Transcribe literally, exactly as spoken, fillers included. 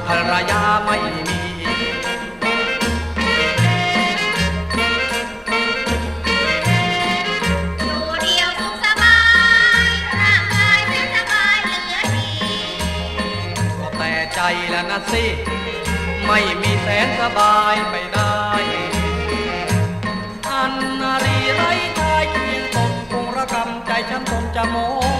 ภรรยาไม่มีอยู่เดียวสุขสบายร่างกายแสนสบายเหลือดีก็แต่ใจละนะสิไม่มีแสนสบายไปได้อันนารีไร้ทายเพียงตนคงระกำใจฉันตนจะโม